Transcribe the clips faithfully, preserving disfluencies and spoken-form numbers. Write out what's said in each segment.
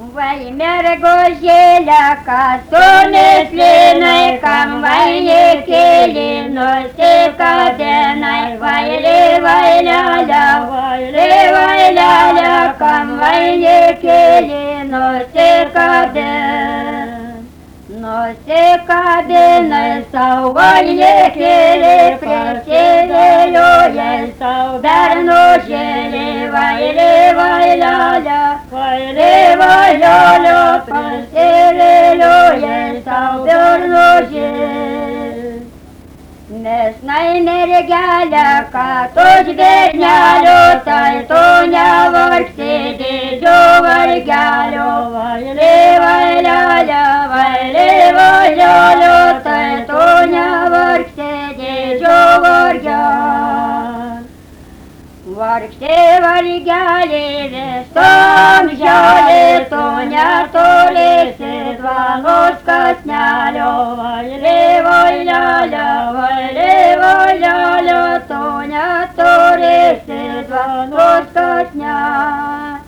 Камвай мергозеля, касоне слиной, камвай екели, носи каденай, вайли вайляля, вайли вайляля, камвай екели, носи каден. Носи каденай, саугай екели, пресиделю ей, саударну жели, вайли вайляля, вайли вайляля, пресиделю ей, саударну жели. Не знай мергаля, каточ вернялю, тай тоня варксиди, джо варгалю, вайли вайляля, вайли вайляля, тай тоня варксиди, джо варгалю. Варксе варгали, листом жали, тоня толиси, два носка снялю, вайли вайляля, вайли вайляля, тоня толиси, два носка снялю.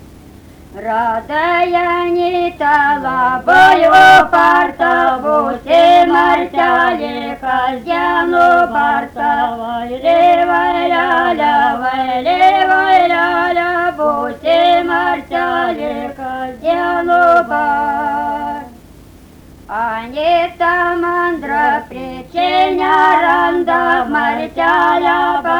Радая не тала, бойо парта, буси мартяли, хозяину парта, вайли вайляля, вайли вайляля, буси мартяли, хозяину парта. Анита мандра, причиня ранда, мартяля